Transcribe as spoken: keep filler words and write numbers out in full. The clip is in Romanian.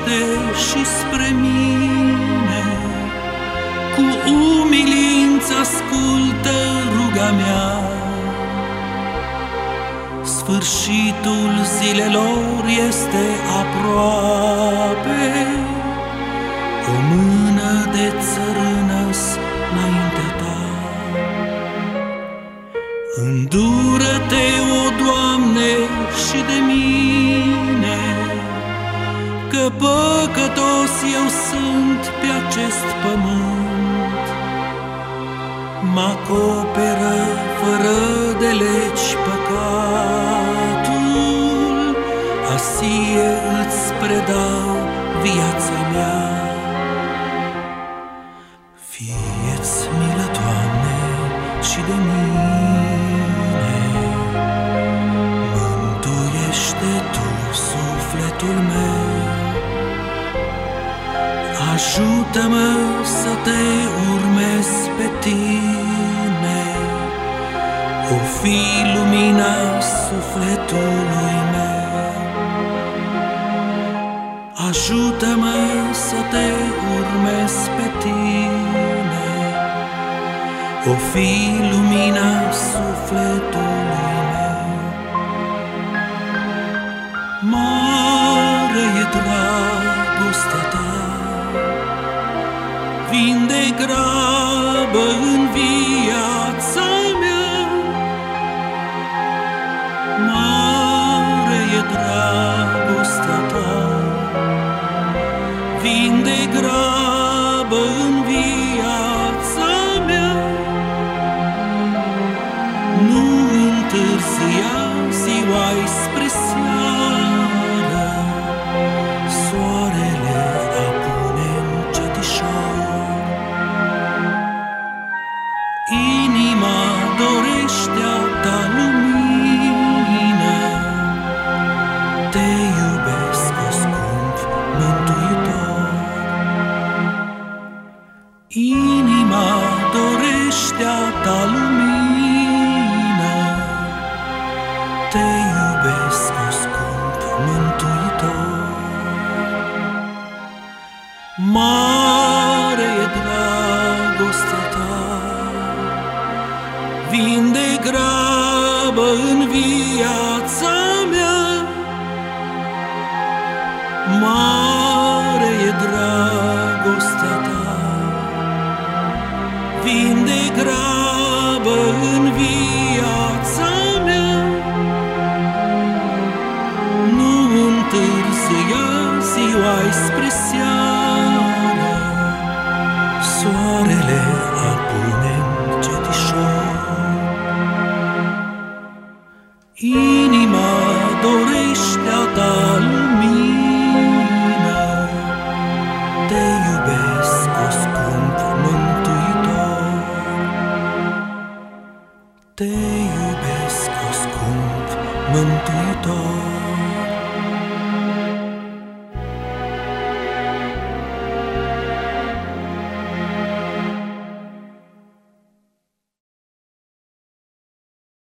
privește și spre mine, cu umilință ascultă ruga mea. Sfârșitul zilelor este aproape, o mână de țărână-s înaintea ta. Îndură-te, o Doamne, și de mine, că păcătos eu sunt pe acest pământ. M-acoperă fără de legi păcatul, asie îți predau viața mea. Fie-ți milă, Doamne, și de mine, mântuiește Tu sufletul meu. Ajută-mă să Te urmez pe Tine, o fi lumina sufletului meu. Ajută-mă să Te urmez pe Tine, o fi lumina sufletului meu. Mare e dragostea Ta, vin de grabă în viața mea. Mare e dragostea Ta, vin de grabă în viața mea. Nu întârzia ziua-i spre seară, soarele apune încetișor. Inima dorește a Ta lumină, Te iubesc, o scump Mântuitor. Inima dorește a Ta lumină,